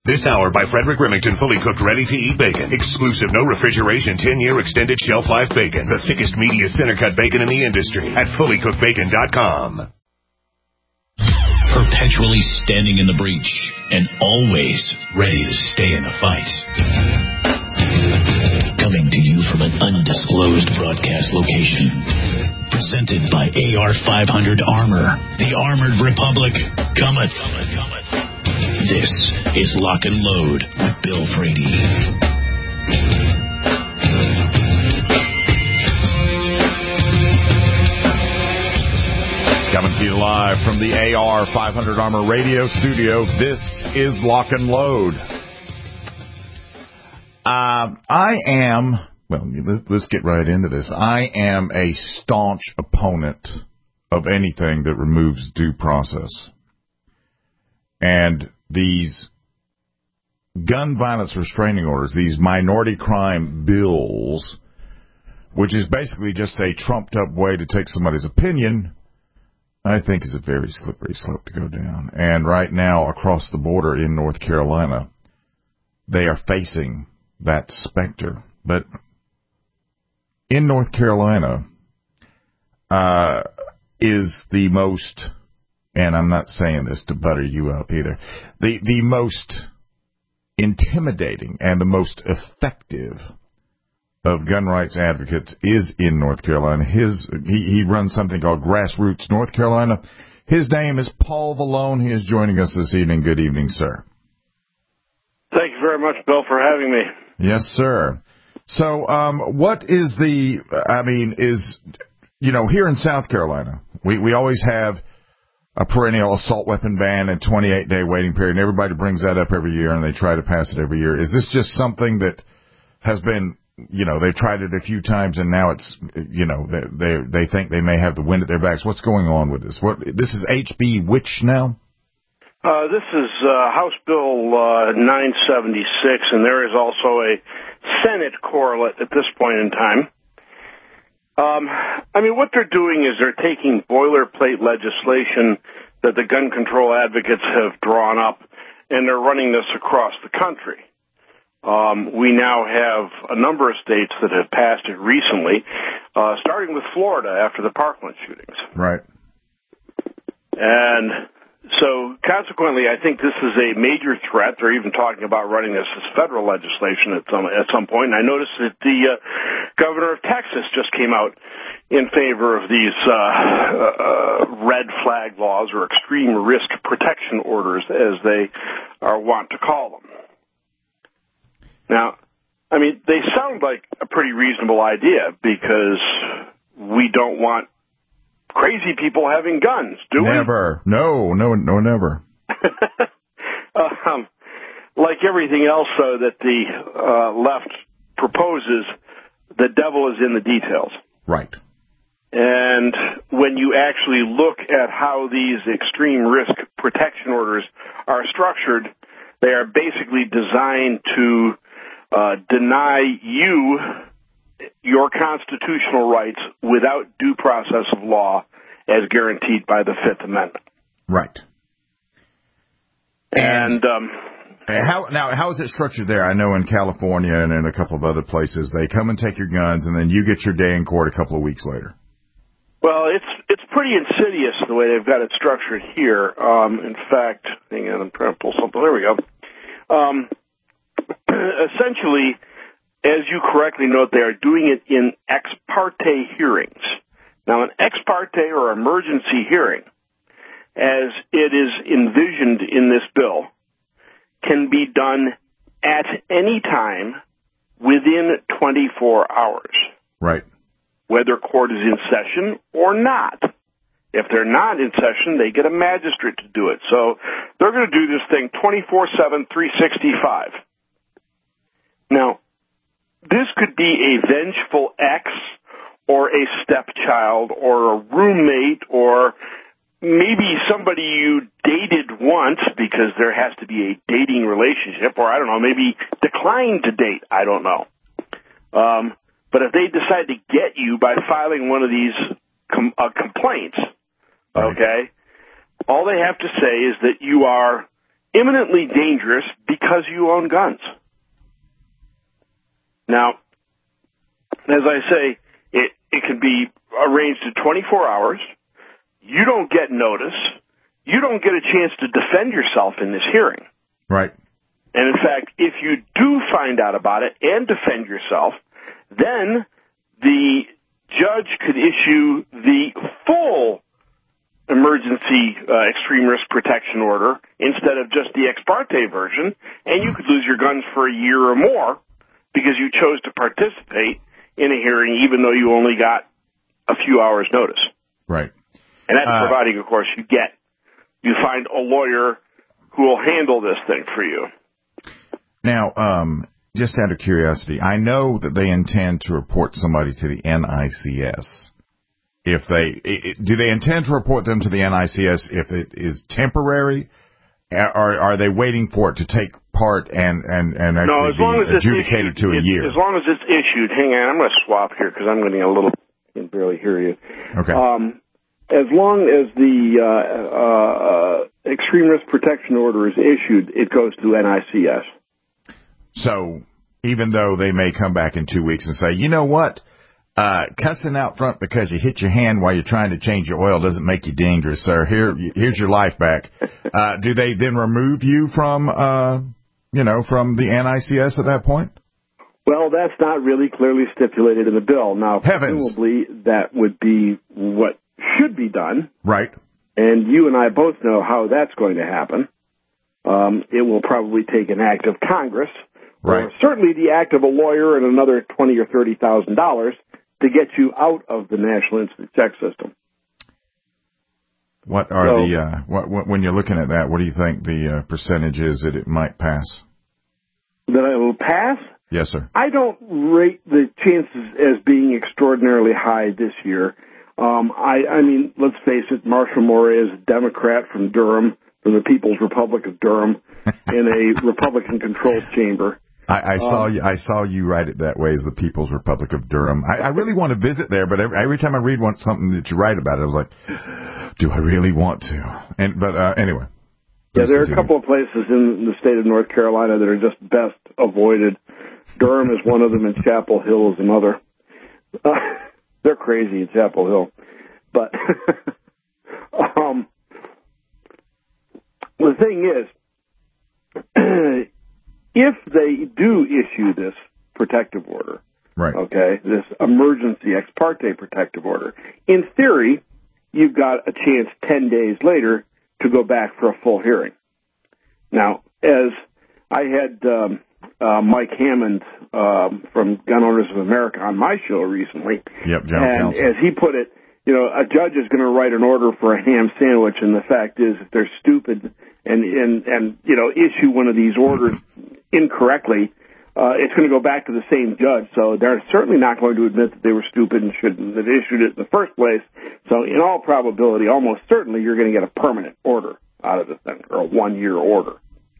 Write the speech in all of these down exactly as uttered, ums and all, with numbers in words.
This hour by Frederick Remington, fully cooked, ready-to-eat bacon. Exclusive, no refrigeration, ten-year extended shelf life bacon. The thickest, meatiest, center-cut bacon in the industry at fully cooked bacon dot com. Perpetually standing in the breach and always ready to stay in the fight. Coming to you from an undisclosed broadcast location. Presented by A R five hundred Armor. The Armored Republic cometh. cometh, cometh. This is Lock and Load with Bill Frady. Coming to you live from the A R five hundred Armor Radio studio, this is Lock and Load. Uh, I am, well, let's get right into this. I am a staunch opponent of anything that removes due process. And these gun violence restraining orders, these minority crime bills, which is basically just a trumped-up way to take somebody's opinion, I think is a very slippery slope to go down. And right now, across the border in North Carolina, they are facing that specter. But in North Carolina uh, is the most... and I'm not saying this to butter you up either, the the most intimidating and the most effective of gun rights advocates is in North Carolina. His he, he runs something called Grassroots North Carolina. His name is Paul Vallone. He is joining us this evening. Good evening, sir. Thank you very much, Bill, for having me. Yes, sir. So um, what is the, I mean, is, you know, here in South Carolina, we, we always have a perennial assault weapon ban and twenty-eight day waiting period, and everybody brings that up every year, and they try to pass it every year. Is this just something that has been, you know, they've tried it a few times, and now it's, you know, they they, they think they may have the wind at their backs? What's going on with this? What this is H B which now? Uh, this is uh, House Bill uh, nine seventy-six, and there is also a Senate correlate at this point in time. Um, I mean, what they're doing is they're taking boilerplate legislation that the gun control advocates have drawn up, and they're running this across the country. Um, we now have a number of states that have passed it recently, uh, starting with Florida after the Parkland shootings. Right. And so, consequently, I think this is a major threat. They're even talking about running this as federal legislation at some at some point. And I noticed that the uh, governor of Texas just came out in favor of these uh, uh, red flag laws, or extreme risk protection orders, as they are wont to call them. Now, I mean, they sound like a pretty reasonable idea, because we don't want crazy people having guns, do we? Never. No, no, no, never. um, like everything else, though, that the uh, left proposes, the devil is in the details. Right. And when you actually look at how these extreme risk protection orders are structured, they are basically designed to uh, deny you your constitutional rights without due process of law as guaranteed by the Fifth Amendment. Right. And, and um, how now, how is it structured there? I know in California and in a couple of other places, they come and take your guns, and then you get your day in court a couple of weeks later. Well, it's it's pretty insidious the way they've got it structured here. Um, in fact, hang on, I'm trying to pull something. There we go. Um, essentially, as you correctly note, they are doing it in ex parte hearings. Now, an ex parte or emergency hearing, as it is envisioned in this bill, can be done at any time within twenty-four hours. Right. Whether court is in session or not. If they're not in session, they get a magistrate to do it. So they're going to do this thing twenty-four seven, three sixty-five. Now, this could be a vengeful ex or a stepchild or a roommate or maybe somebody you dated once, because there has to be a dating relationship, or I don't know, maybe declined to date. I don't know. Um, but if they decide to get you by filing one of these com- uh, complaints, okay, all they have to say is that you are imminently dangerous because you own guns. Now, as I say, it, it can be arranged in twenty-four hours. You don't get notice. You don't get a chance to defend yourself in this hearing. Right. And in fact, if you do find out about it and defend yourself, then the judge could issue the full emergency uh, extreme risk protection order instead of just the ex parte version, and you could lose your guns for a year or more because you chose to participate in a hearing even though you only got a few hours notice. Right. And that's uh, providing, of course, you get, you find a lawyer who will handle this thing for you. Now, um, just out of curiosity, I know that they intend to report somebody to the N I C S. If they it, do, they intend to report them to the N I C S if it is temporary, or are they waiting for it to take part and and and actually no, as long be as adjudicated it's issued, to a year? As long as it's issued. Hang on, I'm going to swap here because I'm getting a little. I can barely hear you. Okay. Um, as long as the uh, uh, extreme risk protection order is issued, it goes to N I C S. So even though they may come back in two weeks and say, you know what, uh, cussing out front because you hit your hand while you're trying to change your oil doesn't make you dangerous, sir. Here, here's your life back. Uh, do they then remove you from, uh, you know, from the N I C S at that point? Well, that's not really clearly stipulated in the bill. Now, Heavens. presumably that would be what should be done. Right. And you and I both know how that's going to happen. Um, it will probably take an act of Congress. Right. Or certainly the act of a lawyer and another twenty or thirty thousand dollars to get you out of the National Instant Check System. What are so, the uh, what, what when you're looking at that? What do you think the uh, percentage is that it might pass? That it will pass? Yes, sir. I don't rate the chances as being extraordinarily high this year. Um, I, I mean, let's face it, Marshall Moore is a Democrat from Durham, from the People's Republic of Durham, in a Republican-controlled chamber. I, I saw um, you. I saw you write it that way as the People's Republic of Durham. I, I really want to visit there, but every, every time I read one, something that you write about it, I was like, "Do I really want to?" And but uh, anyway. Yeah, there are continue. a couple of places in the state of North Carolina that are just best avoided. Durham is one of them, and Chapel Hill is another. Uh, they're crazy in Chapel Hill, but um, the thing is. If they do issue this protective order, right? Okay, this emergency ex parte protective order, in theory, you've got a chance ten days later to go back for a full hearing. Now, as I had um, uh, Mike Hammond um, from Gun Owners of America on my show recently, yep, General and Counsel. as he put it, you know, a judge is going to write an order for a ham sandwich, and the fact is, if they're stupid and and and you know issue one of these orders incorrectly, uh, it's going to go back to the same judge. So they're certainly not going to admit that they were stupid and shouldn't have issued it in the first place. So in all probability, almost certainly, you're going to get a permanent order out of the thing, or a one-year order.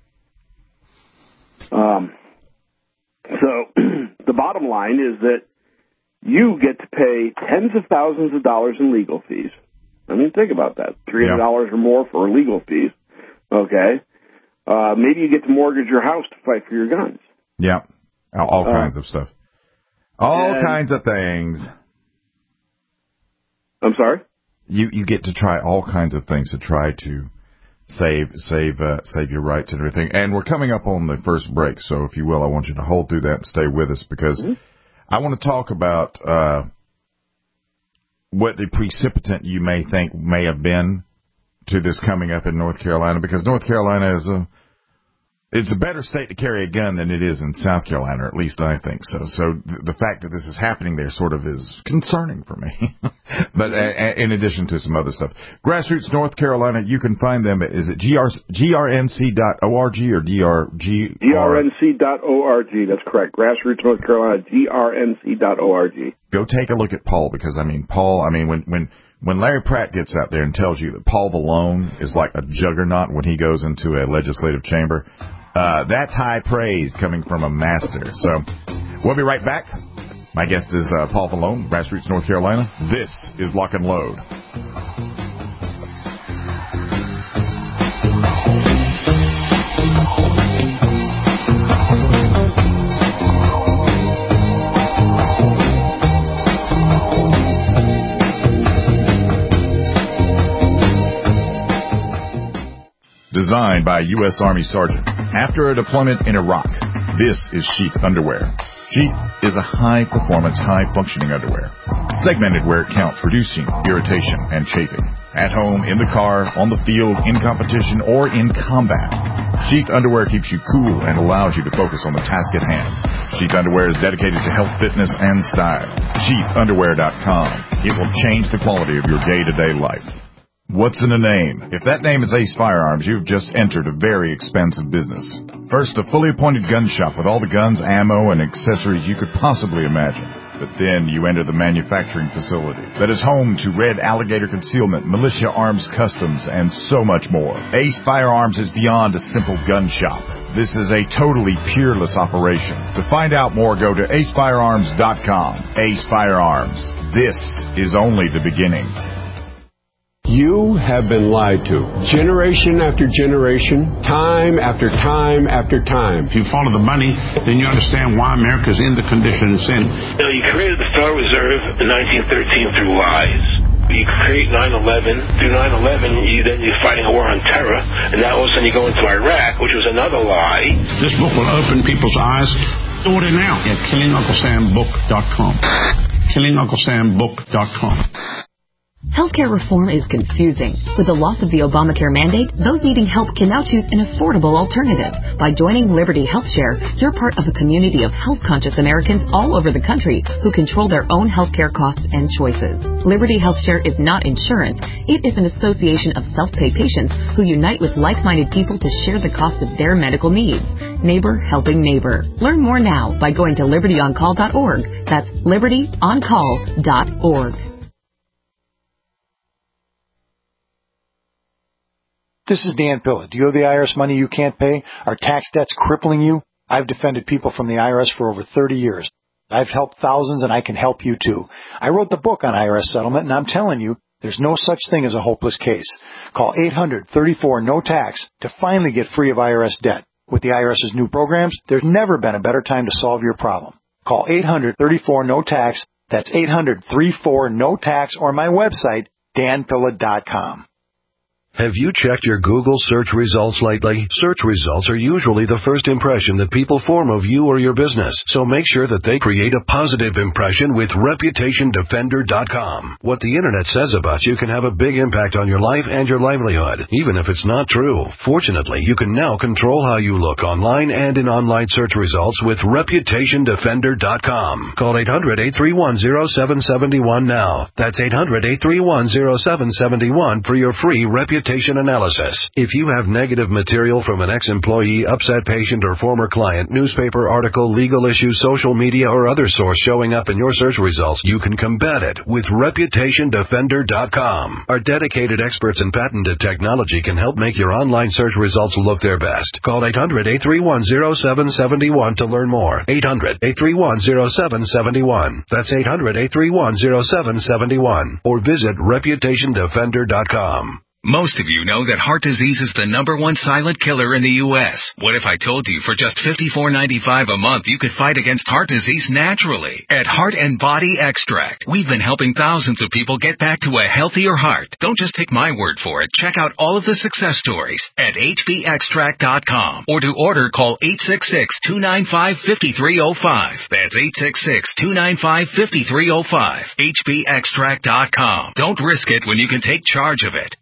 Um, so the bottom line is that you get to pay tens of thousands of dollars in legal fees. I mean, think about that. three hundred dollars yeah. or more for legal fees. Okay. Uh, maybe you get to mortgage your house to fight for your guns. Yeah. All uh, kinds of stuff. All and, kinds of things. I'm sorry? You you get to try all kinds of things to try to save save uh, save your rights and everything. And we're coming up on the first break, so if you will, I want you to hold through that and stay with us because mm-hmm. I want to talk about uh, what the precipitant you may think may have been to this coming up in North Carolina, because North Carolina is a it's a better state to carry a gun than it is in South Carolina, or at least I think so. So th- the fact that this is happening there sort of is concerning for me. But uh, in addition to some other stuff, Grassroots North Carolina, you can find them. Is it G R N C dot org or D R G? G R N C dot org. That's correct. Grassroots North Carolina, G R N C dot org. Go take a look at Paul, because I mean, Paul. I mean, when when. When Larry Pratt gets out there and tells you that Paul Vallone is like a juggernaut when he goes into a legislative chamber, uh, that's high praise coming from a master. So we'll be right back. My guest is uh, Paul Vallone, Grassroots North Carolina. This is Lock and Load. designed by a U S Army sergeant after a deployment in Iraq. This is Sheath Underwear. Sheath is a high-performance, high-functioning underwear. Segmented where it counts, reducing irritation and chafing. At home, in the car, on the field, in competition, or in combat. Sheath Underwear keeps you cool and allows you to focus on the task at hand. Sheath Underwear is dedicated to health, fitness, and style. sheath underwear dot com. It will change the quality of your day-to-day life. What's in a name? If that name is Ace Firearms, you've just entered a very expensive business. First, a fully appointed gun shop with all the guns, ammo, and accessories you could possibly imagine. But then you enter the manufacturing facility that is home to Red Alligator Concealment, Militia Arms Customs, and so much more. Ace Firearms is beyond a simple gun shop. This is a totally peerless operation. To find out more, go to ace firearms dot com. Ace Firearms. This is only the beginning. You have been lied to. Generation after generation, time after time after time. If you follow the money, then you understand why America's in the condition it's in. You know, you created the Federal Reserve in nineteen thirteen through lies. You create nine eleven. Through nine eleven, you, then you're fighting a war on terror. And now all of a sudden you go into Iraq, which was another lie. This book will open people's eyes. Order now at killing uncle sam book dot com. killing uncle sam book dot com. Healthcare reform is confusing. With the loss of the Obamacare mandate, those needing help can now choose an affordable alternative. By joining Liberty HealthShare, you're part of a community of health-conscious Americans all over the country who control their own healthcare costs and choices. Liberty HealthShare is not insurance. It is an association of self-pay patients who unite with like-minded people to share the cost of their medical needs. Neighbor helping neighbor. Learn more now by going to liberty on call dot org. That's liberty on call dot org. This is Dan Pilla. Do you owe the I R S money you can't pay? Are tax debts crippling you? I've defended people from the I R S for over thirty years. I've helped thousands, and I can help you too. I wrote the book on I R S settlement, and I'm telling you, there's no such thing as a hopeless case. Call eight hundred thirty-four no tax to finally get free of I R S debt. With the IRS's new programs, there's never been a better time to solve your problem. Call eight hundred thirty-four no tax. That's eight hundred thirty-four no tax, or my website, dan pilla dot com. Have you checked your Google search results lately? Search results are usually the first impression that people form of you or your business, so make sure that they create a positive impression with reputation defender dot com. What the Internet says about you can have a big impact on your life and your livelihood, even if it's not true. Fortunately, you can now control how you look online and in online search results with reputation defender dot com. Call eight hundred, eight three one, zero seven seven one now. That's eight hundred, eight three one, zero seven seven one for your free reputation analysis. If you have negative material from an ex-employee, upset patient, or former client, newspaper article, legal issue, social media, or other source showing up in your search results, you can combat it with reputation defender dot com. Our dedicated experts in patented technology can help make your online search results look their best. Call eight hundred, eight three one, zero seven seven one to learn more. eight hundred, eight three one, zero seven seven one. That's eight hundred, eight three one, zero seven seven one. Or visit reputation defender dot com. Most of you know that heart disease is the number one silent killer in the U S What if I told you for just fifty-four ninety-five a month you could fight against heart disease naturally? At Heart and Body Extract, we've been helping thousands of people get back to a healthier heart. Don't just take my word for it. Check out all of the success stories at h b extract dot com, or to order, call eight six six, two nine five, five three zero five. That's eight six six, two nine five, five three zero five. h b extract dot com. Don't risk it when you can take charge of it.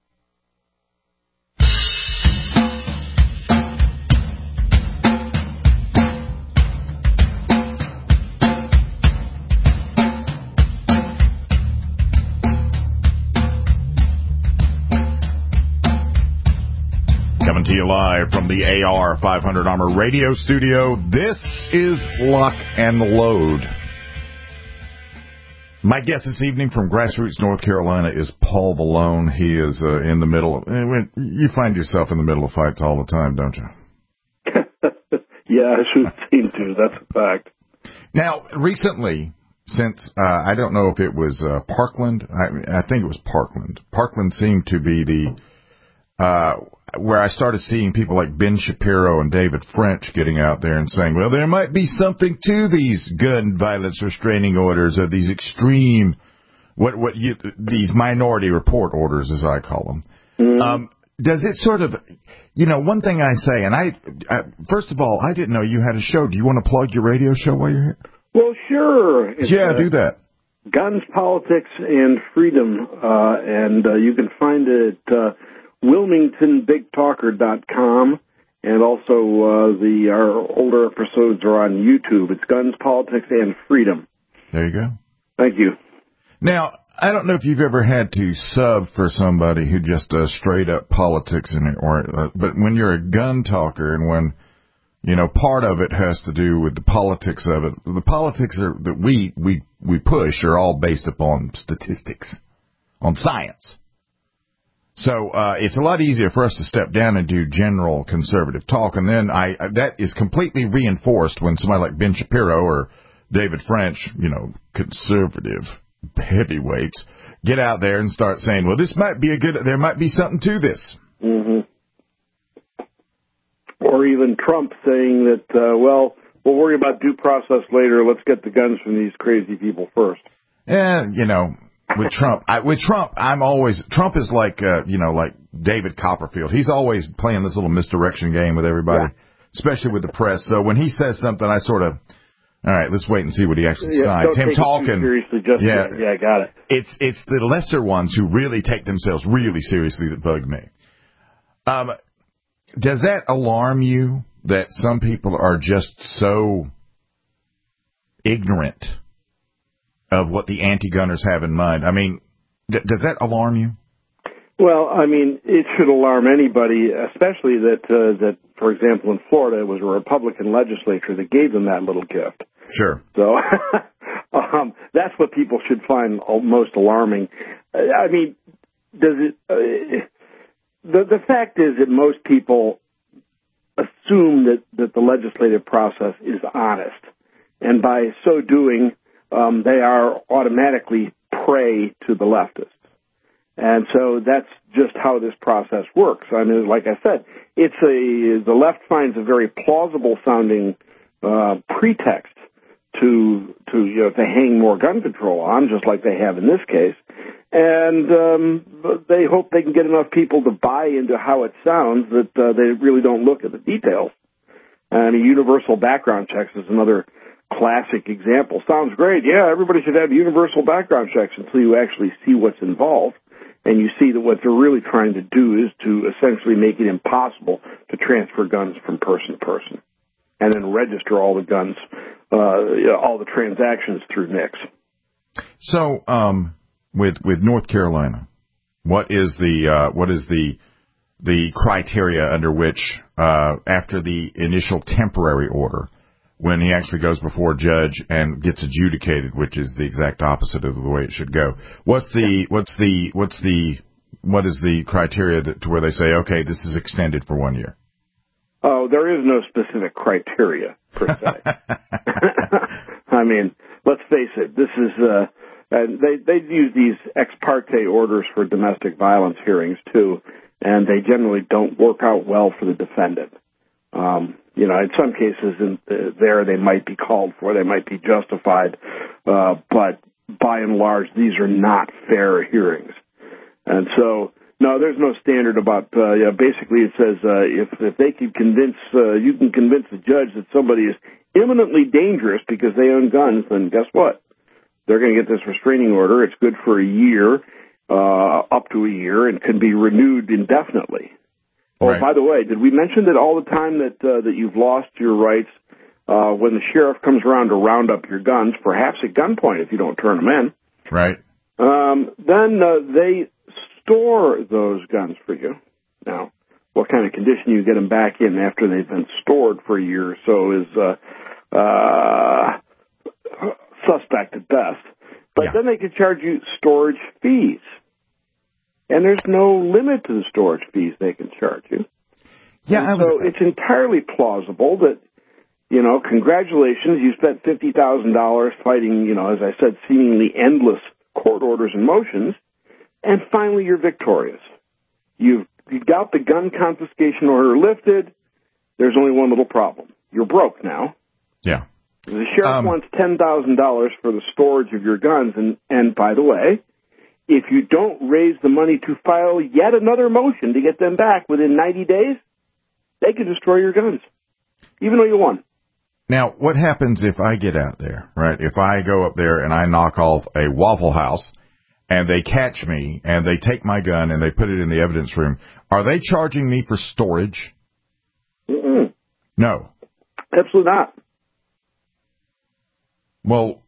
Coming to you live from the A R five hundred Armor Radio Studio, this is Lock and Load. My guest this evening from Grassroots, North Carolina, is Paul Vallone. He is uh, in the middle of... You find yourself in the middle of fights all the time, don't you? Yeah, I should seem to. That's a fact. Now, recently, since... Uh, I don't know if it was uh, Parkland. I, I think it was Parkland. Parkland seemed to be the... Uh, where I started seeing people like Ben Shapiro and David French getting out there and saying, well, there might be something to these gun violence restraining orders, or these extreme, what what you, these minority report orders, as I call them. Mm-hmm. Um, does it sort of, you know, one thing I say, and I, I, first of all, I didn't know you had a show. Do you want to plug your radio show while you're here? Well, sure. It's, yeah, uh, do that. Guns, Politics, and Freedom, uh, and uh, you can find it at uh, wilmington big talker dot com, and also uh, the our older episodes are on YouTube. It's Guns, Politics, and Freedom. There you go. Thank you. Now, I don't know if you've ever had to sub for somebody who just does straight up politics in it, or uh, but when you're a gun talker and when, you know, part of it has to do with the politics of it. The politics are, that we, we, we push are all based upon statistics, on science. So uh, it's a lot easier for us to step down and do general conservative talk, and then I that is completely reinforced when somebody like Ben Shapiro or David French, you know, conservative heavyweights, get out there and start saying, well, this might be a good, there might be something to this. Mm-hmm. Or even Trump saying that, uh, well, we'll worry about due process later. Let's get the guns from these crazy people first. And, you know, with Trump, I, with Trump, I'm always, Trump is like, uh, you know, like David Copperfield. He's always playing this little misdirection game with everybody, yeah. especially with the press. So when he says something, I sort of, all right, let's wait and see what he actually yeah, signs. Him talking. Seriously, just yeah, yet. yeah, got it. It's, it's the lesser ones who really take themselves really seriously that bug me. Um, does that alarm you that some people are just so ignorant of what the anti-gunners have in mind? I mean, d- does that alarm you? Well, I mean, it should alarm anybody, especially that, uh, that, for example, in Florida, it was a Republican legislature that gave them that little gift. Sure. So um, that's what people should find most alarming. I mean, does it? Uh, the the fact is that most people assume that, that the legislative process is honest, and by so doing, um, they are automatically prey to the leftists. And so that's just how this process works. I mean, like I said, it's a the left finds a very plausible sounding uh, pretext to to you know to hang more gun control on, just like they have in this case. And um, they hope they can get enough people to buy into how it sounds that uh, they really don't look at the details. I mean, universal background checks is another classic example. Sounds great. Yeah, everybody should have universal background checks until you actually see what's involved. And you see that what they're really trying to do is to essentially make it impossible to transfer guns from person to person and then register all the guns, uh, you know, all the transactions through N I C S. So, um, with with North Carolina, what is the uh, what is the the criteria under which, uh, after the initial temporary order, when he actually goes before a judge and gets adjudicated, which is the exact opposite of the way it should go. What's the what's the what's the what is the criteria that, to where they say, okay, this is extended for one year? Oh, there is no specific criteria per se. I mean, let's face it. This is uh, and they they use these ex parte orders for domestic violence hearings too, and they generally don't work out well for the defendant. Um, you know, in some cases in, uh, there they might be called for, they might be justified, uh, but by and large, these are not fair hearings. And so, no, there's no standard about, uh, yeah, basically it says, uh, if, if they can convince, uh, you can convince the judge that somebody is imminently dangerous because they own guns, then guess what? They're going to get this restraining order. It's good for a year, uh, up to a year, and can be renewed indefinitely. Oh, right. By the way, did we mention that all the time that uh, that you've lost your rights uh, when the sheriff comes around to round up your guns, perhaps at gunpoint if you don't turn them in? Right. Um, then uh, they store those guns for you. Now, what kind of condition you get them back in after they've been stored for a year or so is uh, uh, suspect at best. But yeah. Then they can charge you storage fees. And there's no limit to the storage fees they can charge you. Yeah, I was... So it's entirely plausible that, you know, congratulations, you spent fifty thousand dollars fighting, you know, as I said, seemingly endless court orders and motions, and finally you're victorious. You've, you've got the gun confiscation order lifted. There's only one little problem. You're broke now. Yeah. The sheriff um, wants ten thousand dollars for the storage of your guns, and, and by the way, if you don't raise the money to file yet another motion to get them back within ninety days, they can destroy your guns, even though you won. Now, what happens if I get out there, right? If I go up there and I knock off a Waffle House and they catch me and they take my gun and they put it in the evidence room, are they charging me for storage? Mm-mm. No. Absolutely not. Well,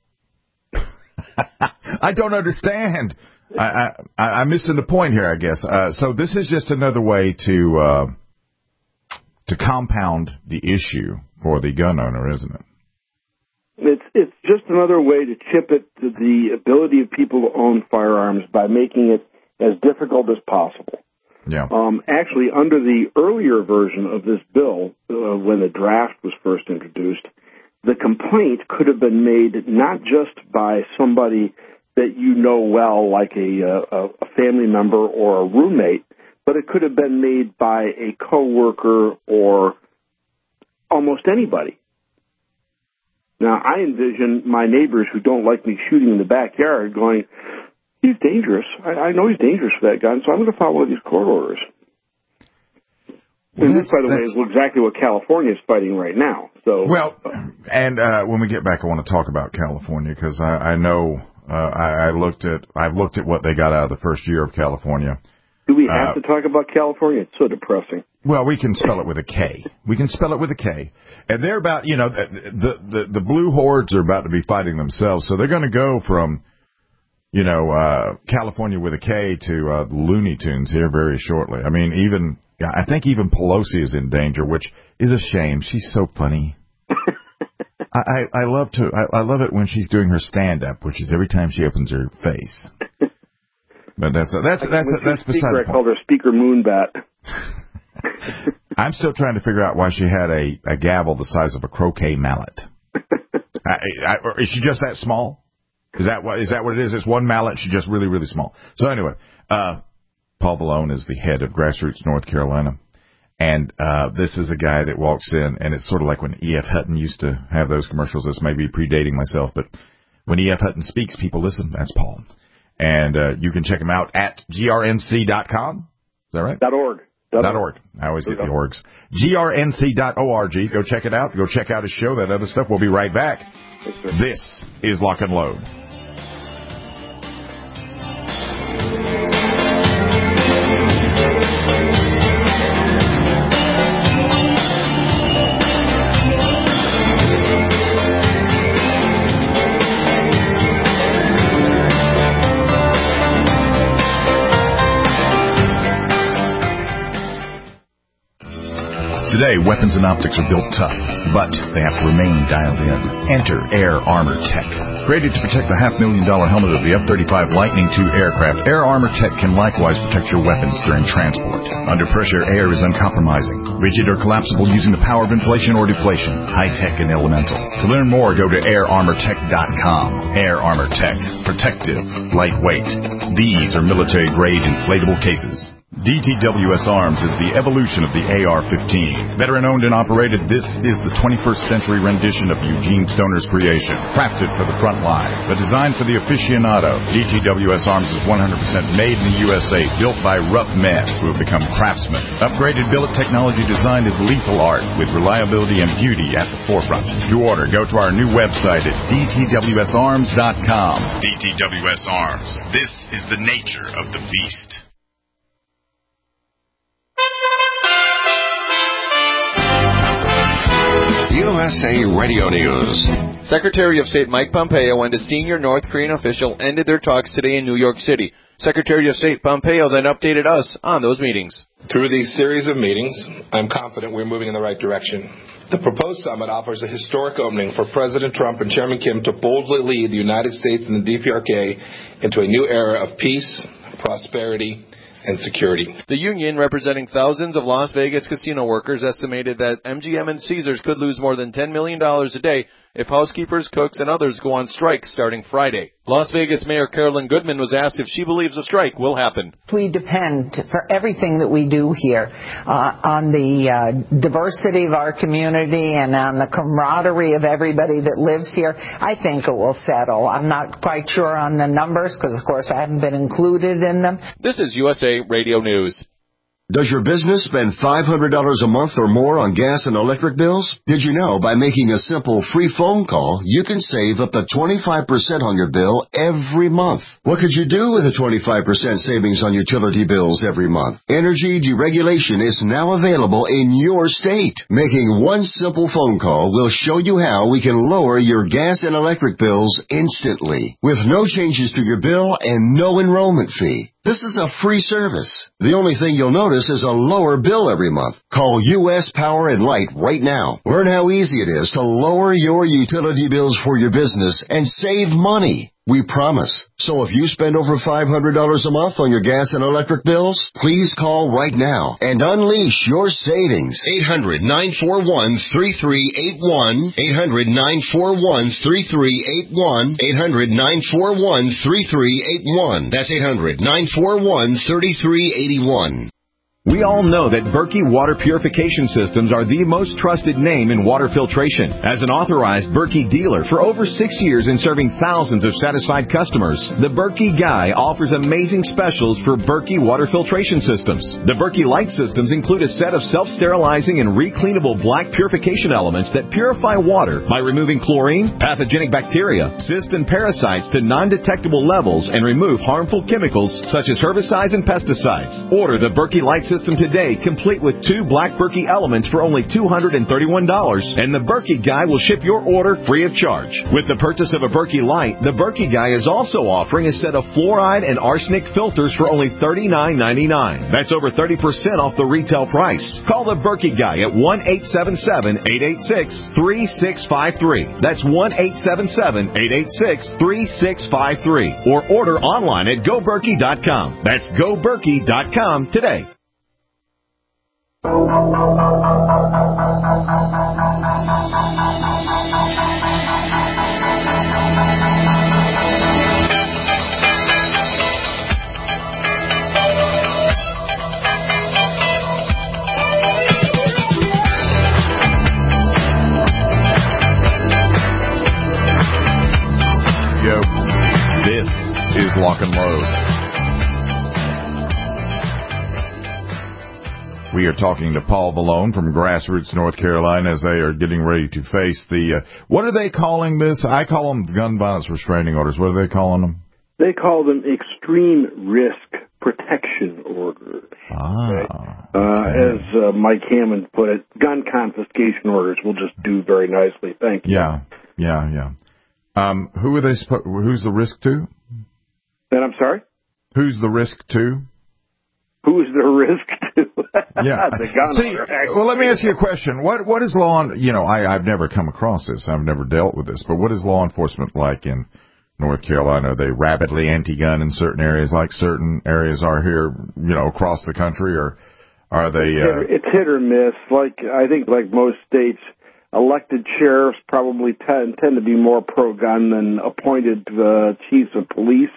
I don't understand. I, I, I'm missing the point here, I guess. Uh, so this is just another way to uh, to compound the issue for the gun owner, isn't it? It's it's just another way to chip at the ability of people to own firearms by making it as difficult as possible. Yeah. Um, actually, under the earlier version of this bill, uh, when the draft was first introduced, the complaint could have been made not just by somebody that you know well, like a, a, a family member or a roommate, but it could have been made by a coworker or almost anybody. Now, I envision my neighbors who don't like me shooting in the backyard going, he's dangerous. I, I know he's dangerous for that gun, so I'm going to follow these court orders. And this, by the way, is exactly what California is fighting right now. So, well, and uh, when we get back, I want to talk about California because I, I know uh, I, I looked at I've looked at what they got out of the first year of California. Do we have uh, to talk about California? It's so depressing. Well, we can spell it with a K. We can spell it with a K, and they're about you know the the the blue hordes are about to be fighting themselves, so they're going to go from you know uh, California with a K to uh, Looney Tunes here very shortly. I mean, even. Yeah, I think even Pelosi is in danger, which is a shame. She's so funny. I, I, I love to. I, I love it when she's doing her stand-up, which is every time she opens her face. But that's a, that's that's a, that's beside the point. I called her Speaker Moonbat. I'm still trying to figure out why she had a, a gavel the size of a croquet mallet. I, I, is she just that small? Is that what is that what it is? It's one mallet. She's just really really small. So anyway. uh Paul Vallone is the head of Grassroots North Carolina, and uh this is a guy that walks in, and it's sort of like when E F. Hutton used to have those commercials. This may be predating myself, but when E F. Hutton speaks, people listen. That's Paul. And uh you can check him out at G R N C dot com. Is that right? Dot .org. Dot, dot org. I always get the orgs. G R N C dot org. Go check it out. Go check out his show, that other stuff. We'll be right back. This is Lock and Load. Today, weapons and optics are built tough, but they have to remain dialed in. Enter Air Armor Tech. Created to protect the half-million dollar helmet of the F thirty-five Lightning two aircraft, Air Armor Tech can likewise protect your weapons during transport. Under pressure, air is uncompromising, rigid or collapsible using the power of inflation or deflation, high-tech and elemental. To learn more, go to air armor tech dot com. Air Armor Tech. Protective. Lightweight. These are military-grade inflatable cases. D T W S Arms is the evolution of the A R fifteen. Veteran-owned and operated, this is the twenty-first century rendition of Eugene Stoner's creation. Crafted for the front line, but designed for the aficionado. D T W S Arms is one hundred percent made in the U S A, built by rough men who have become craftsmen. Upgraded billet technology designed as lethal art, with reliability and beauty at the forefront. To order, go to our new website at D T W S arms dot com. D T W S Arms. This is the nature of the beast. U S A Radio News. Secretary of State Mike Pompeo and a senior North Korean official ended their talks today in New York City. Secretary of State Pompeo then updated us on those meetings. Through these series of meetings, I'm confident we're moving in the right direction. The proposed summit offers a historic opening for President Trump and Chairman Kim to boldly lead the United States and the D P R K into a new era of peace, prosperity, and security. The union, representing thousands of Las Vegas casino workers, estimated that M G M and Caesars could lose more than ten million dollars a day if housekeepers, cooks, and others go on strike starting Friday. Las Vegas Mayor Carolyn Goodman was asked if she believes a strike will happen. We depend for everything that we do here uh, on the uh, diversity of our community and on the camaraderie of everybody that lives here. I think it will settle. I'm not quite sure on the numbers because, of course, I haven't been included in them. This is U S A Radio News. Does your business spend five hundred dollars a month or more on gas and electric bills? Did you know by making a simple free phone call, you can save up to twenty-five percent on your bill every month? What could you do with a twenty-five percent savings on utility bills every month? Energy deregulation is now available in your state. Making one simple phone call will show you how we can lower your gas and electric bills instantly, with no changes to your bill and no enrollment fee. This is a free service. The only thing you'll notice is a lower bill every month. Call U S Power and Light right now. Learn how easy it is to lower your utility bills for your business and save money. We promise. So if you spend over five hundred dollars a month on your gas and electric bills, please call right now and unleash your savings. eight hundred, nine four one, three three eight one. eight hundred, nine four one, three three eight one. eight hundred, nine four one, three three eight one. That's eight hundred, nine four one, three three eight one. We all know that Berkey Water Purification Systems are the most trusted name in water filtration. As an authorized Berkey dealer for over six years and serving thousands of satisfied customers, the Berkey Guy offers amazing specials for Berkey Water Filtration Systems. The Berkey Light Systems include a set of self-sterilizing and recleanable black purification elements that purify water by removing chlorine, pathogenic bacteria, cysts, and parasites to non-detectable levels and remove harmful chemicals such as herbicides and pesticides. Order the Berkey Light System today, complete with two black Berkey elements for only two hundred thirty-one dollars, and the Berkey Guy will ship your order free of charge. With the purchase of a Berkey Light, the Berkey Guy is also offering a set of fluoride and arsenic filters for only thirty-nine ninety-nine. That's over thirty percent off the retail price. Call the Berkey Guy at one eight seven seven, eight eight six, three six five three. That's one eight seven seven, eight eight six, three six five three. Or order online at go berkey dot com. That's go berkey dot com today. Yo, this is Lock and Load. We are talking to Paul Vallone from Grassroots, North Carolina, as they are getting ready to face the, uh, what are they calling this? I call them gun violence restraining orders. What are they calling them? They call them extreme risk protection orders. Ah. Right? Uh, okay. As uh, Mike Hammond put it, gun confiscation orders will just do very nicely. Thank you. Yeah, yeah, yeah. Um, who are they? Sp- who's the risk to? And I'm sorry? Who's the risk to? Who's the risk to? Yeah. the gun See, owner, well, let me ask you a question. What What is law? You know, I, I've never come across this. I've never dealt with this. But what is law enforcement like in North Carolina? Are they rabidly anti-gun in certain areas, like certain areas are here? You know, across the country, or are they? Uh... It's hit or miss. Like I think, like most states, elected sheriffs probably tend tend to be more pro-gun than appointed uh, chiefs of police.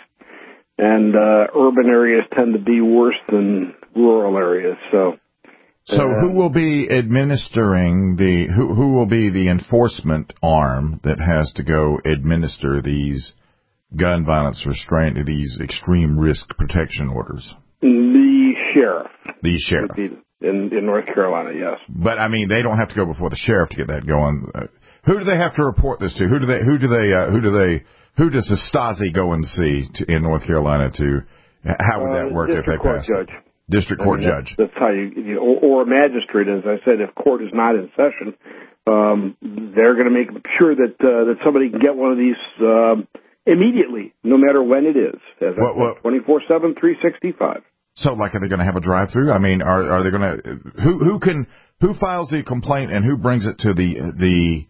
And uh, urban areas tend to be worse than rural areas. So, so uh, who will be administering the who who will be the enforcement arm that has to go administer these gun violence restraint, these extreme risk protection orders? The sheriff. The sheriff in, in North Carolina, yes. But I mean, they don't have to go before the sheriff to get that going. Uh, who do they have to report this to? Who do they? Who do they? Uh, who do they? Who does the Stasi go and see to, in North Carolina to, how would that work uh, if they court pass? Judge. District I court mean, judge. That's, that's how you, you know, or, or a magistrate, as I said, if court is not in session, um, they're going to make sure that, uh, that somebody can get one of these, um, immediately, no matter when it is. As what, what, twenty-four seven, three sixty-five. So, like, are they going to have a drive-through? I mean, are, are they going to, who, who can, who files the complaint and who brings it to the, the,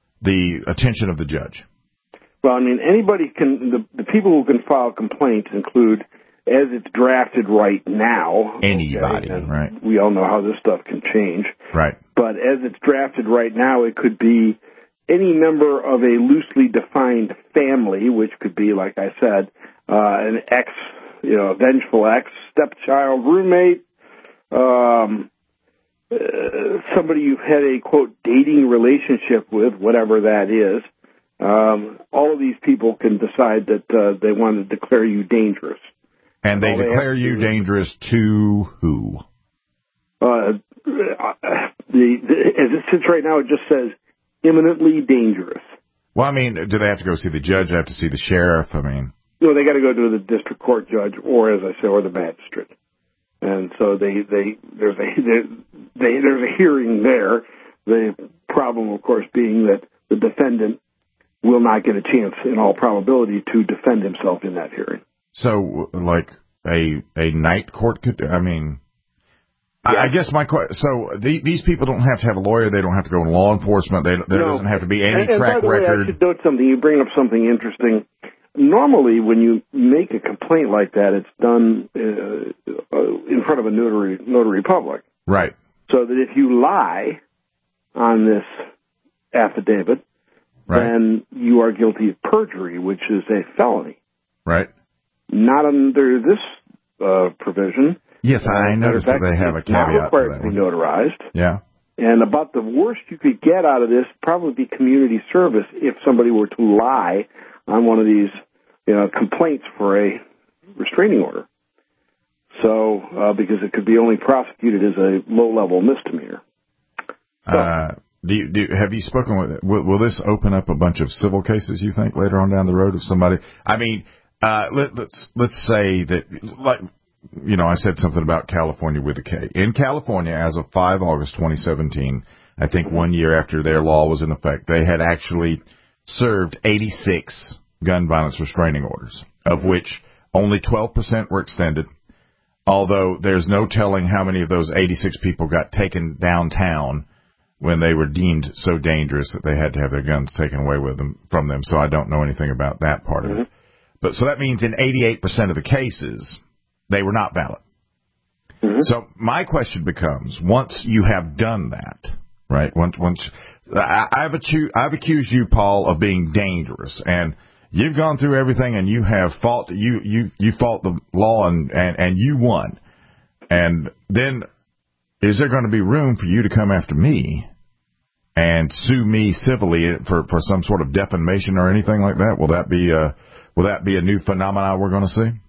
the attention of the judge? Well, I mean, anybody can, the, the people who can file complaints include, as it's drafted right now. Anybody, okay, right. We all know how this stuff can change. Right. But as it's drafted right now, it could be any member of a loosely defined family, which could be, like I said, uh, an ex, you know, vengeful ex, stepchild, roommate, um, uh, somebody you've had a, quote, dating relationship with, whatever that is. Um, all of these people can decide that uh, they want to declare you dangerous. And they all declare they you dangerous to who? Uh, the, the, as it sits right now, it just says imminently dangerous. Well, I mean, do they have to go see the judge? Have to see the sheriff? I mean, no, they got to go to the district court judge, or as I say, or the magistrate. And so they, they there's a they, there's a hearing there. The problem, of course, being that the defendant will not get a chance, in all probability, to defend himself in that hearing. So, like a a night court could. I mean. Yeah. I guess my question, so the, these people don't have to have a lawyer. They don't have to go in law enforcement. They, there no. doesn't have to be any and, and track by the record. Way, I should note something. You bring up something interesting. Normally, when you make a complaint like that, it's done uh, in front of a notary, notary public. Right. So that if you lie on this affidavit, right. then you are guilty of perjury, which is a felony. Right. Not under this uh, provision. Yes, I noticed that they have a caveat. Not required to be notarized. Yeah. And about the worst you could get out of this probably be community service if somebody were to lie on one of these, you know, complaints for a restraining order. So, uh, because it could be only prosecuted as a low-level misdemeanor. So, uh, do you, do, have you spoken with, will, will this open up a bunch of civil cases, you think, later on down the road of somebody? I mean, uh, let, let's, let's say that, like, you know, I said something about California with a K. In California, as of five August twenty seventeen, I think one year after their law was in effect, they had actually served eighty-six gun violence restraining orders, of which only twelve percent were extended, although there's no telling how many of those eighty-six people got taken downtown when they were deemed so dangerous that they had to have their guns taken away with them from them, so I don't know anything about that part of it. But so that means in eighty-eight percent of the cases, they were not valid. Mm-hmm. So my question becomes, once you have done that, right? Once, once I, I've, acu- I've accused you, Paul, of being dangerous, and you've gone through everything, and you have fought you you you fought the law, and and, and you won. And then, is there going to be room for you to come after me and sue me civilly for for some sort of defamation or anything like that? Will that be a will that be a new phenomenon we're going to see?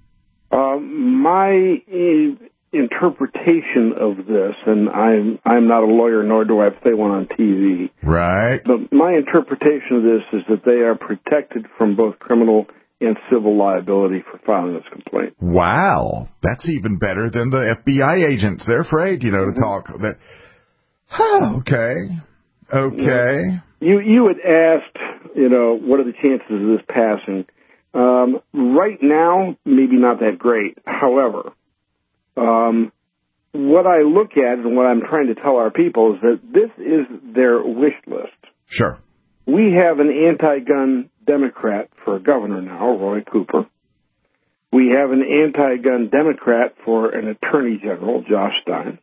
Um, my uh, interpretation of this, and I'm I'm not a lawyer, nor do I have to say one on T V. Right. But my interpretation of this is that they are protected from both criminal and civil liability for filing this complaint. Wow, that's even better than the F B I agents. They're afraid, you know, mm-hmm. to talk. That. Oh, okay. Okay. You you had asked, you know, what are the chances of this passing? Um, right now, maybe not that great. However, um, what I look at and what I'm trying to tell our people is that this is their wish list. Sure. We have an anti-gun Democrat for governor now, Roy Cooper. We have an anti-gun Democrat for an attorney general, Josh Stein.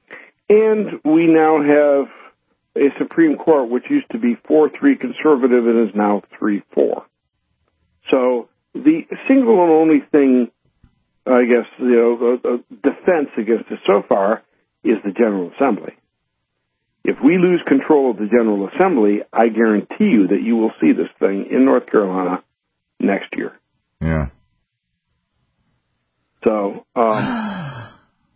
And we now have a Supreme Court which used to be four three conservative and is now three four. So the single and only thing, I guess, you know, the, the defense against it so far is the General Assembly. If we lose control of the General Assembly, I guarantee you that you will see this thing in North Carolina next year. Yeah. So um,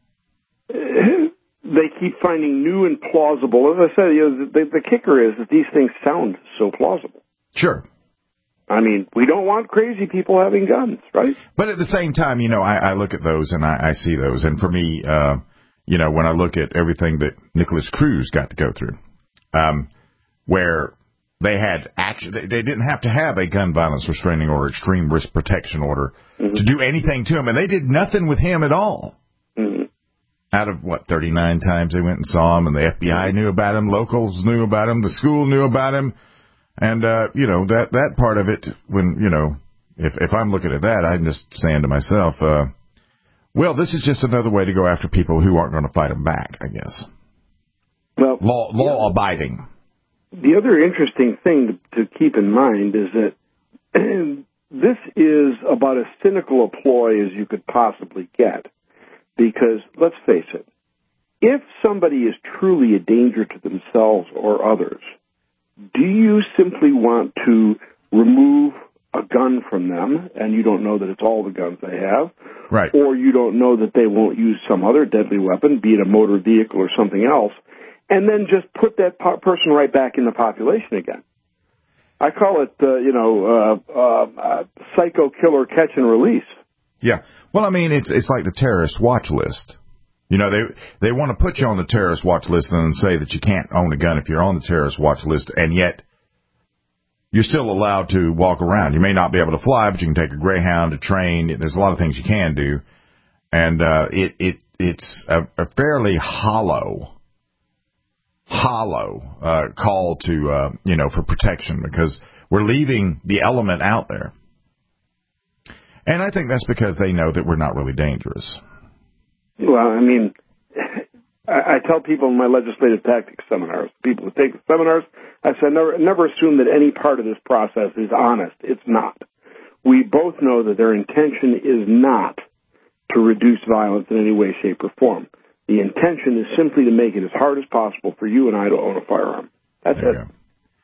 they keep finding new and plausible. As I said, you know, the, the kicker is that these things sound so plausible. Sure. I mean, we don't want crazy people having guns, right? But at the same time, you know, I, I look at those and I, I see those. And for me, uh, you know, when I look at everything that Nicholas Cruz got to go through, um, where they had action, they, they didn't have to have a gun violence restraining order, extreme risk protection order mm-hmm. to do anything to him. And they did nothing with him at all. Mm-hmm. Out of, what, thirty-nine times they went and saw him, and the F B I knew about him, locals knew about him, the school knew about him. And, uh, you know, that, that part of it, when, you know, if, if I'm looking at that, I'm just saying to myself, uh, well, this is just another way to go after people who aren't going to fight them back, I guess. Well, law, law yeah. abiding. the other interesting thing to, to keep in mind is that this is about as cynical a ploy as you could possibly get. Because, let's face it, if somebody is truly a danger to themselves or others, do you simply want to remove a gun from them, and you don't know that it's all the guns they have, right? Or you don't know that they won't use some other deadly weapon, be it a motor vehicle or something else, and then just put that po- person right back in the population again? I call it, uh, you know, uh, uh, uh, psycho killer catch and release. Yeah. Well, I mean, it's it's like the terrorist watch list. You know, they they want to put you on the terrorist watch list and then say that you can't own a gun if you're on the terrorist watch list, and yet you're still allowed to walk around. You may not be able to fly, but you can take a Greyhound, a train. There's a lot of things you can do, and uh, it it it's a, a fairly hollow, hollow uh, call to uh, you know for protection, because we're leaving the element out there, and I think that's because they know that we're not really dangerous. Well, I mean, I, I tell people in my legislative tactics seminars, people who take the seminars, I say never, never assume that any part of this process is honest. It's not. We both know that their intention is not to reduce violence in any way, shape, or form. The intention is simply to make it as hard as possible for you and I to own a firearm. That's there it. You go.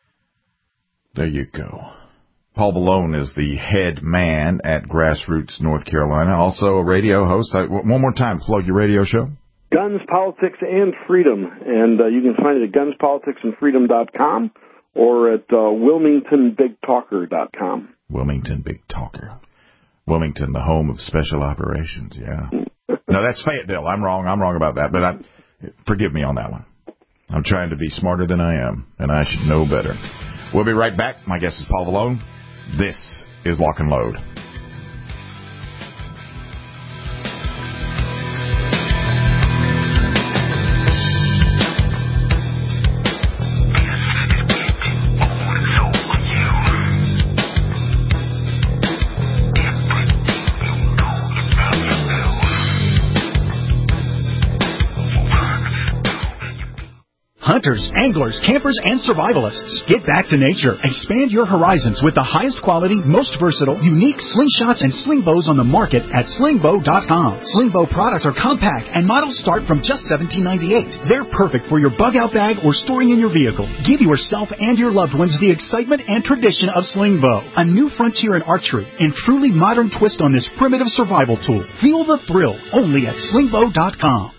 There you go. Paul Vallone is the head man at Grassroots North Carolina, also a radio host. I, one more time, plug your radio show. Guns, Politics, and Freedom. And uh, you can find it at guns politics and freedom dot com or at uh, wilmington big talker dot com. Wilmington Big Talker. Wilmington, the home of special operations, yeah. No, that's Fayetteville. I'm wrong. I'm wrong about that, but I, forgive me on that one. I'm trying to be smarter than I am, and I should know better. We'll be right back. My guest is Paul Vallone. This is Lock and Load. Hunters, anglers, campers, and survivalists. Get back to nature. Expand your horizons with the highest quality, most versatile, unique slingshots and sling bows on the market at sling bow dot com. Sling bow products are compact and models start from just seventeen ninety-eight. They're perfect for your bug-out bag or storing in your vehicle. Give yourself and your loved ones the excitement and tradition of sling bow, a new frontier in archery and truly modern twist on this primitive survival tool. Feel the thrill only at sling bow dot com.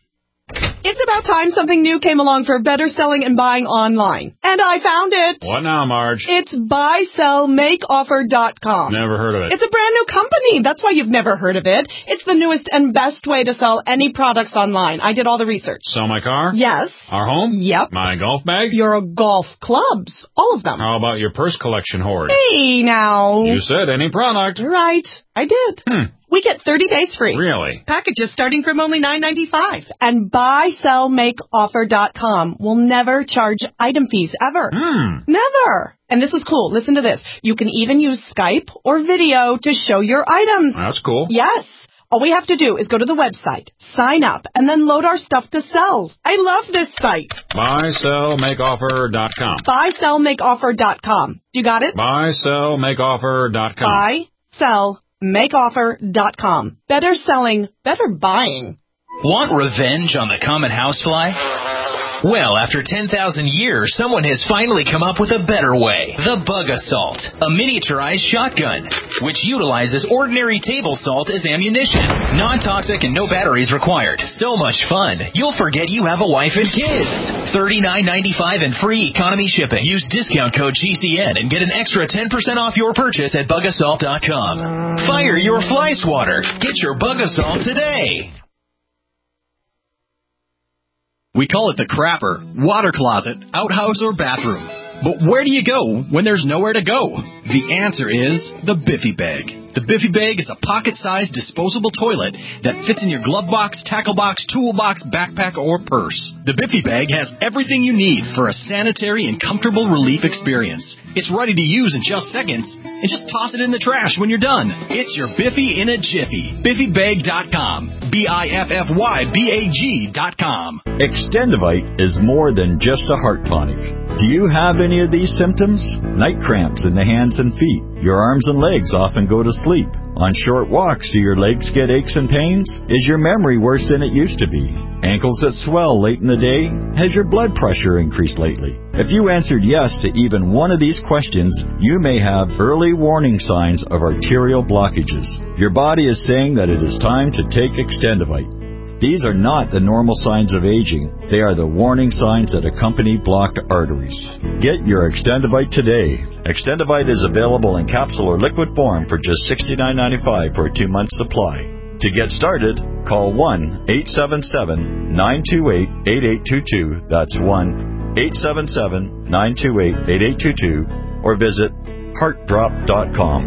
It's about time something new came along for better selling and buying online. And I found it. What now, Marge? It's buy sell make offer dot com. Never heard of it. It's a brand new company. That's why you've never heard of it. It's the newest and best way to sell any products online. I did all the research. Sell my car? Yes. Our home? Yep. My golf bag? Your golf clubs. All of them. How about your purse collection hoard? Hey, now. You said any product. Right. I did. Hmm. We get thirty days free. Really? Packages starting from only nine ninety-five. And buy sell make offer dot com will never charge item fees ever. Hmm. Never. And this is cool. Listen to this. You can even use Skype or video to show your items. That's cool. Yes. All we have to do is go to the website, sign up, and then load our stuff to sell. I love this site. buy sell make offer dot com. buy sell make offer dot com. You got it? buy sell make offer dot com. buy sell make offer dot com. Better selling, better buying. Want revenge on the common housefly? Well, after ten thousand years, someone has finally come up with a better way. The Bug Assault, a miniaturized shotgun, which utilizes ordinary table salt as ammunition. Non-toxic and no batteries required. So much fun, you'll forget you have a wife and kids. thirty-nine ninety-five and free economy shipping. Use discount code G C N and get an extra ten percent off your purchase at bug assault dot com. Fire your fly swatter. Get your Bug Assault today. We call it the crapper, water closet, outhouse, or bathroom. But where do you go when there's nowhere to go? The answer is the Biffy Bag. The Biffy Bag is a pocket-sized disposable toilet that fits in your glove box, tackle box, toolbox, backpack, or purse. The Biffy Bag has everything you need for a sanitary and comfortable relief experience. It's ready to use in just seconds, and just toss it in the trash when you're done. It's your Biffy in a jiffy. biffy bag dot com. B I F F Y B A G dot com. Extendivite is more than just a heart tonic. Do you have any of these symptoms? Night cramps in the hands and feet. Your arms and legs often go to sleep. On short walks, do your legs get aches and pains? Is your memory worse than it used to be? Ankles that swell late in the day? Has your blood pressure increased lately? If you answered yes to even one of these questions, you may have early warning signs of arterial blockages. Your body is saying that it is time to take Extendivite. These are not the normal signs of aging. They are the warning signs that accompany blocked arteries. Get your Extendivite today. Extendivite is available in capsule or liquid form for just sixty-nine ninety-five for a two-month supply. To get started, call one eight seven seven, nine two eight, eight eight two two. That's one eight seven seven, nine two eight, eight eight two two. Or visit heart drop dot com.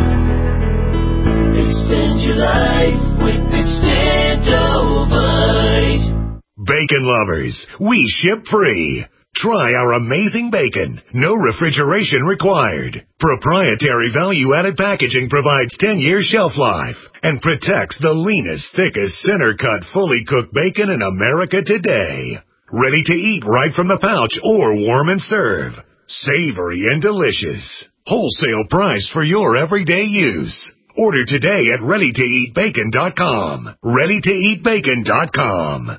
Extend your life with Extendovite. Bacon lovers, we ship free. Try our amazing bacon. No refrigeration required. Proprietary value-added packaging provides ten years shelf life and protects the leanest, thickest, center-cut, fully cooked bacon in America today. Ready to eat right from the pouch or warm and serve. Savory and delicious. Wholesale price for your everyday use. Order today at ready to eat bacon dot com. ready to eat bacon dot com.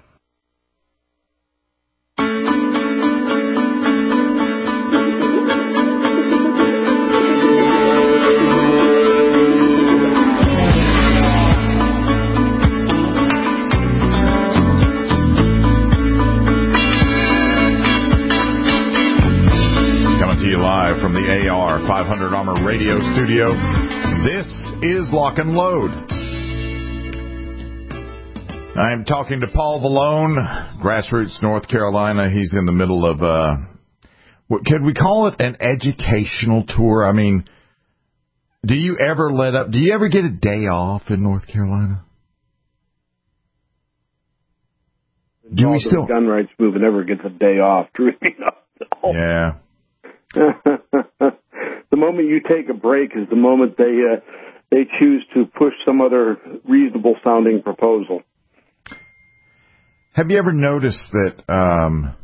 Coming to you live from the A R five hundred Armor Radio Studio. This is Lock and Load. I am talking to Paul Vallone, Grassroots, North Carolina. He's in the middle of, uh, what could we call it, an educational tour? I mean, do you ever let up, do you ever get a day off in North Carolina? Do we still? Gun rights movement never gets a day off. Yeah. The moment you take a break is the moment they uh, they choose to push some other reasonable sounding proposal. Have you ever noticed that um,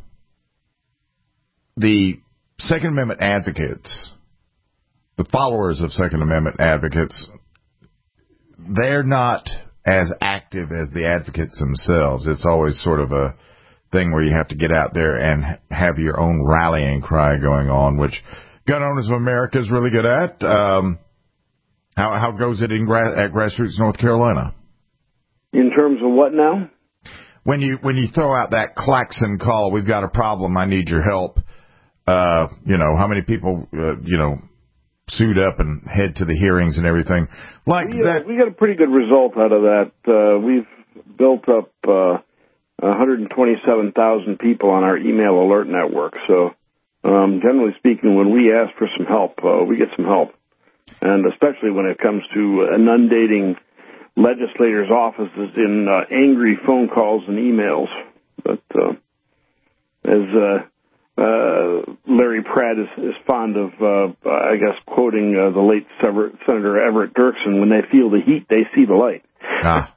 the Second Amendment advocates, the followers of Second Amendment advocates, they're not as active as the advocates themselves. It's always sort of a thing where you have to get out there and have your own rallying cry going on, which Gun Owners of America is really good at. Um, how how goes it in gra- at Grassroots, North Carolina? In terms of what now? When you when you throw out that klaxon call, we've got a problem, I need your help. Uh, you know, how many people, uh, you know, suit up and head to the hearings and everything like we, that? Uh, we got a pretty good result out of that. Uh, we've built up uh, one hundred twenty-seven thousand people on our email alert network. So, um, generally speaking, when we ask for some help, uh, we get some help. And especially when it comes to inundating legislators' offices in uh, angry phone calls and emails. But uh, as uh, uh, Larry Pratt is, is fond of, uh, I guess, quoting uh, the late Sever- Senator Everett Dirksen, when they feel the heat, they see the light. Ah.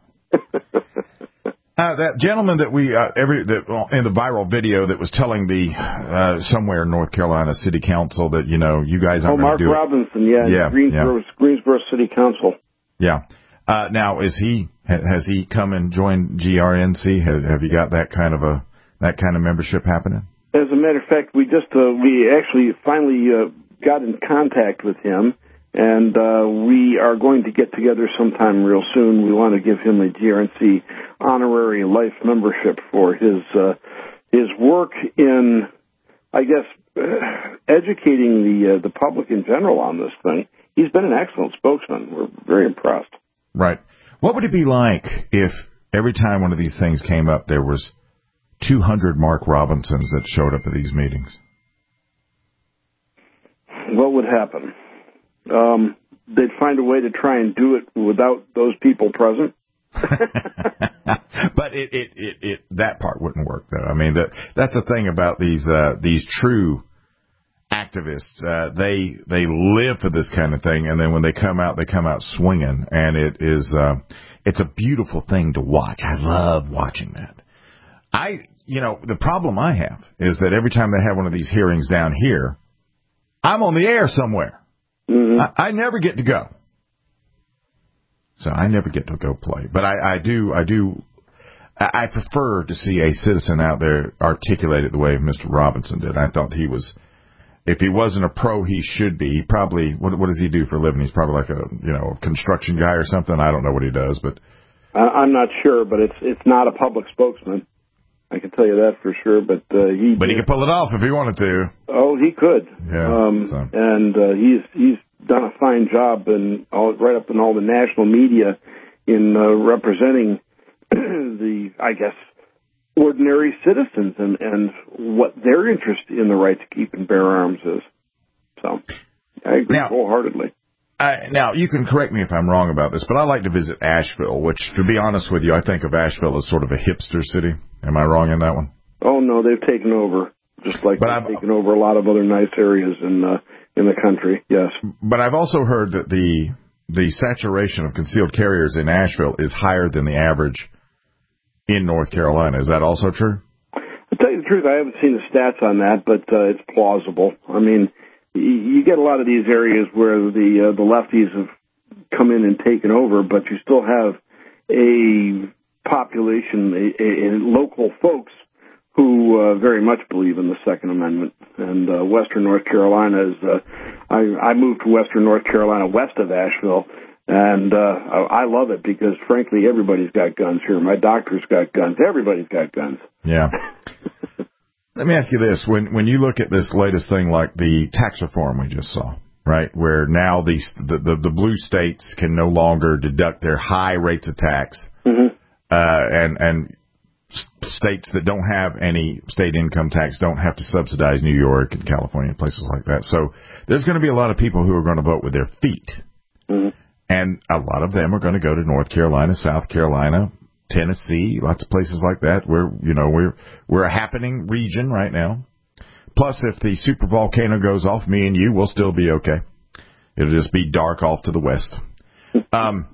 Uh, that gentleman that we uh, every that in the viral video that was telling the uh, somewhere in North Carolina City Council that, you know, you guys aren't oh, Mark going to do Robinson, yeah, yeah, Greensboro, yeah. Greensboro City Council. Yeah. Uh, now, is he has he come and joined G R N C? Have, have you got that kind of a that kind of membership happening? As a matter of fact, we just uh, we actually finally uh, got in contact with him. And uh, we are going to get together sometime real soon. We want to give him a G R N C honorary life membership for his uh, his work in, I guess, uh, educating the uh, the public in general on this thing. He's been an excellent spokesman. We're very impressed. Right. What would it be like if every time one of these things came up, there was two hundred Mark Robinsons that showed up at these meetings? What would happen? Um, they'd find a way to try and do it without those people present. But it, it, it, it, that part wouldn't work, though. I mean, that, that's the thing about these, uh, these true activists. Uh, they, they live for this kind of thing. And then when they come out, they come out swinging. And it is, uh, it's a beautiful thing to watch. I love watching that. I, you know, the problem I have is that every time they have one of these hearings down here, I'm on the air somewhere. Mm-hmm. I, I never get to go. So I never get to go play. But I, I do, I do, I prefer to see a citizen out there articulate it the way Mister Robinson did. I thought he was, if he wasn't a pro, he should be. He probably, what, what does he do for a living? He's probably like a, you know, construction guy or something. I don't know what he does, but. I'm not sure, but it's it's not a public spokesman. I can tell you that for sure. But uh, he. But he could pull it off if he wanted to. Oh, he could. Yeah. Um, so. And uh, he's he's done a fine job, and all right up in all the national media, in uh, representing the, I guess, ordinary citizens and and what their interest in the right to keep and bear arms is. So, I agree now, wholeheartedly. I, now, you can correct me if I'm wrong about this, but I like to visit Asheville, which, to be honest with you, I think of Asheville as sort of a hipster city. Am I wrong in that one? Oh, no, they've taken over, just like but they've I've, taken over a lot of other nice areas in uh, in the country, yes. But I've also heard that the the saturation of concealed carriers in Asheville is higher than the average in North Carolina. Is that also true? To tell you the truth, I haven't seen the stats on that, but uh, it's plausible. I mean, you get a lot of these areas where the uh, the lefties have come in and taken over, but you still have a population, a, a, a local folks who uh, very much believe in the Second Amendment. And uh, Western North Carolina is, uh, I, I moved to Western North Carolina west of Asheville, and uh, I love it because, frankly, everybody's got guns here. My doctor's got guns. Everybody's got guns. Yeah. Let me ask you this. When when you look at this latest thing like the tax reform we just saw, right, where now these, the, the, the blue states can no longer deduct their high rates of tax, mm-hmm. uh, and, and states that don't have any state income tax don't have to subsidize New York and California and places like that. So there's going to be a lot of people who are going to vote with their feet. Mm-hmm. And a lot of them are going to go to North Carolina, South Carolina, Tennessee, lots of places like that. We're, you know, we're, we're a happening region right now. Plus, if the super volcano goes off, me and you will still be okay. It'll just be dark off to the west. Um,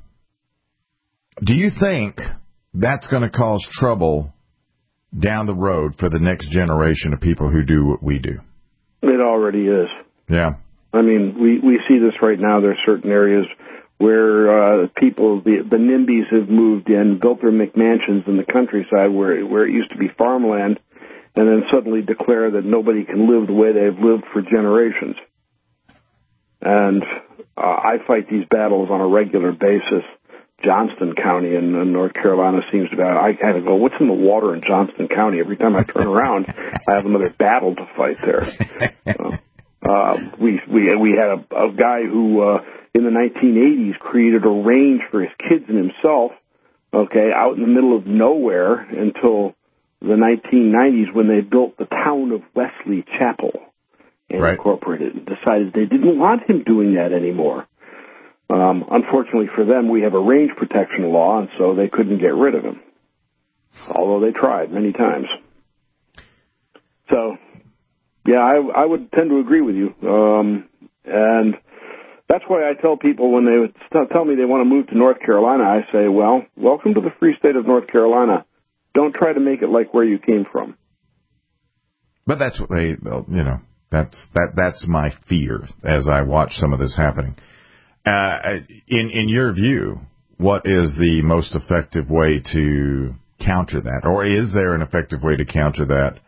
do you think that's going to cause trouble down the road for the next generation of people who do what we do? It already is. Yeah. I mean, we, we see this right now. There are certain areas where uh, people, the, the NIMBYs have moved in, built their McMansions in the countryside where, where it used to be farmland, and then suddenly declare that nobody can live the way they've lived for generations. And uh, I fight these battles on a regular basis. Johnston County in, in North Carolina seems to be, I kind of go, what's in the water in Johnston County? Every time I turn around, I have another battle to fight there. So, uh, we, we, we had a, a guy who, uh, in the nineteen eighties created a range for his kids and himself, okay, out in the middle of nowhere until the nineteen nineties when they built the town of Wesley Chapel and right. incorporated and decided they didn't want him doing that anymore. Um, unfortunately for them, we have a range protection law, and so they couldn't get rid of him, although they tried many times. So, yeah, I, I would tend to agree with you. Um, and that's why I tell people when they st- tell me they want to move to North Carolina, I say, well, welcome to the free state of North Carolina. Don't try to make it like where you came from. But that's what they, you know, that's that that's my fear as I watch some of this happening. Uh, in in your view, what is the most effective way to counter that, or is there an effective way to counter that?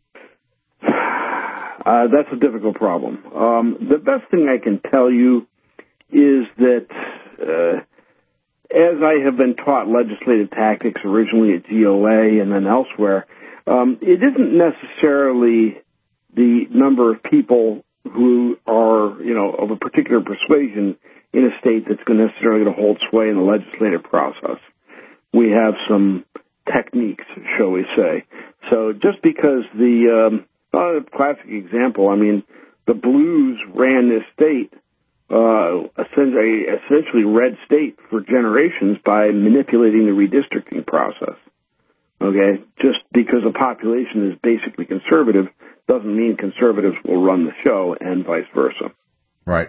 Uh, that's a difficult problem. Um, the best thing I can tell you is that, uh, as I have been taught legislative tactics originally at G O A and then elsewhere, um, it isn't necessarily the number of people who are, you know, of a particular persuasion in a state that's going to necessarily going to hold sway in the legislative process. We have some techniques, shall we say. So just because the um, uh, classic example, I mean, the Blues ran this state, uh, essentially, essentially red state for generations by manipulating the redistricting process. Okay, just because a population is basically conservative doesn't mean conservatives will run the show, and vice versa. Right.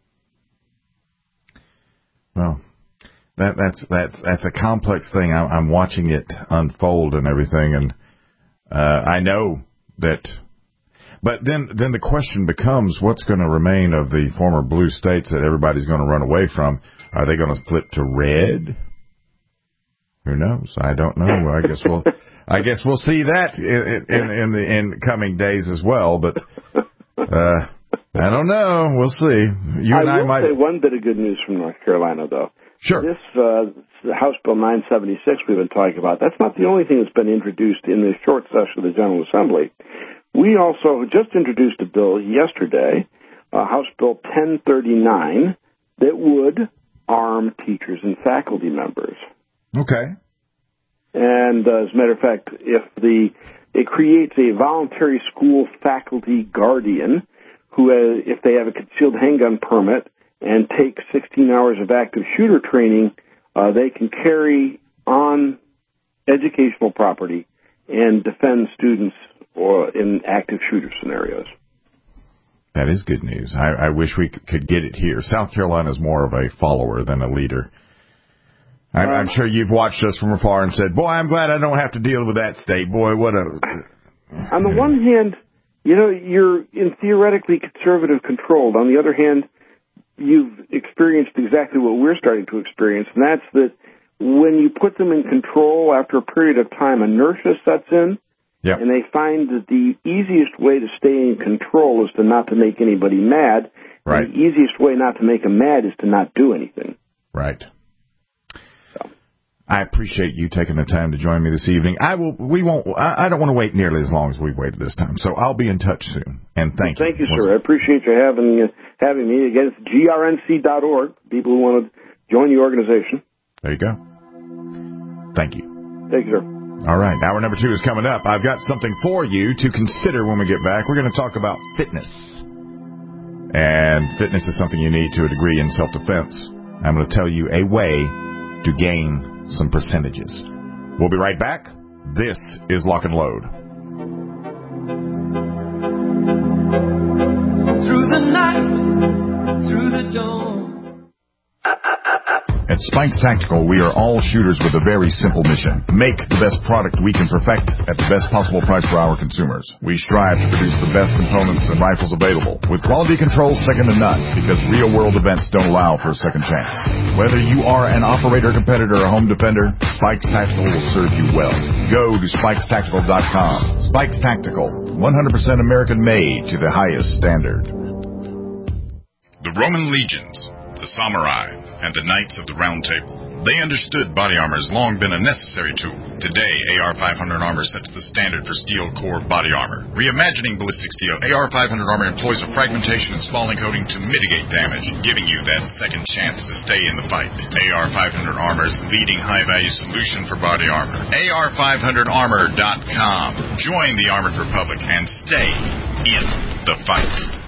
Well, that that's that's that's a complex thing. I'm, I'm watching it unfold and everything, and Uh, I know that, but then then the question becomes, what's going to remain of the former blue states that everybody's going to run away from? Are they going to flip to red? Who knows? I don't know. I guess we'll I guess we'll see that in in, in the in coming days as well. But uh, I don't know. We'll see. You and I I will might say one bit of good news from North Carolina, though. Sure. This uh, House Bill nine seventy-six we've been talking about, that's not the only thing that's been introduced in this short session of the General Assembly. We also just introduced a bill yesterday, uh, House Bill ten thirty-nine, that would arm teachers and faculty members. Okay. And uh, as a matter of fact, if the it creates a voluntary school faculty guardian who, uh, if they have a concealed handgun permit and take sixteen hours of active shooter training, uh, they can carry on educational property and defend students or in active shooter scenarios. That is good news. I, I wish we could get it here. South Carolina is more of a follower than a leader. I'm, I'm sure you've watched us from afar and said, boy, I'm glad I don't have to deal with that state. Boy, what a... On the one hand, you know, you're in theoretically conservative controlled. On the other hand, you've experienced exactly what we're starting to experience, and that's that when you put them in control, after a period of time, inertia sets in, yep. and they find that the easiest way to stay in control is to not to make anybody mad. Right. And the easiest way not to make them mad is to not do anything. Right. I appreciate you taking the time to join me this evening. I will. We won't. I, I don't want to wait nearly as long as we've waited this time. So I'll be in touch soon. And thank well, thank you. Thank you, sir. I appreciate you having uh, having me. Again, it's G R N C dot org. People who want to join the organization. There you go. Thank you. Thank you, sir. All right. Hour number two is coming up. I've got something for you to consider when we get back. We're going to talk about fitness. And fitness is something you need to a degree in self-defense. I'm going to tell you a way to gain some percentages. We'll be right back. This is Lock and Load. Through the night, through the dawn. At Spikes Tactical, we are all shooters with a very simple mission. Make the best product we can perfect at the best possible price for our consumers. We strive to produce the best components and rifles available, with quality control second to none, because real-world events don't allow for a second chance. Whether you are an operator, competitor, or home defender, Spikes Tactical will serve you well. Go to spikes tactical dot com. Spikes Tactical, one hundred percent American-made to the highest standard. The Roman legions, the samurai, and the Knights of the Round Table. They understood body armor has long been a necessary tool. Today, A R five hundred armor sets the standard for steel core body armor. Reimagining ballistic steel, A R five hundred armor employs a fragmentation and spalling coating to mitigate damage, giving you that second chance to stay in the fight. A R five hundred armor is the leading high-value solution for body armor. A R five hundred armor dot com. Join the Armored Republic and stay in the fight.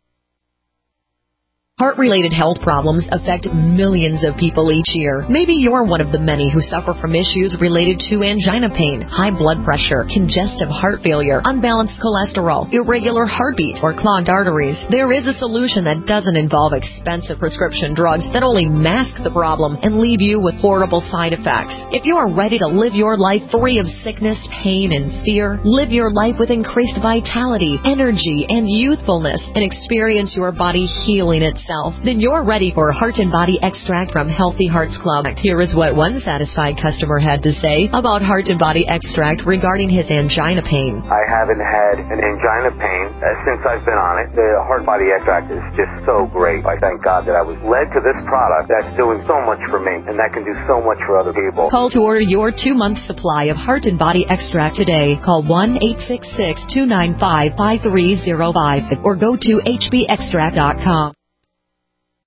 Heart-related health problems affect millions of people each year. Maybe you're one of the many who suffer from issues related to angina pain, high blood pressure, congestive heart failure, unbalanced cholesterol, irregular heartbeat, or clogged arteries. There is a solution that doesn't involve expensive prescription drugs that only mask the problem and leave you with horrible side effects. If you are ready to live your life free of sickness, pain, and fear, live your life with increased vitality, energy, and youthfulness, and experience your body healing itself, then you're ready for Heart and Body Extract from Healthy Hearts Club. Here is what one satisfied customer had to say about Heart and Body Extract regarding his angina pain. I haven't had an angina pain uh, since I've been on it. The Heart Body Extract is just so great. I thank God that I was led to this product that's doing so much for me, and that can do so much for other people. Call to order your two-month supply of Heart and Body Extract today. Call one eight six six, two nine five, five three zero five or go to H B extract dot com.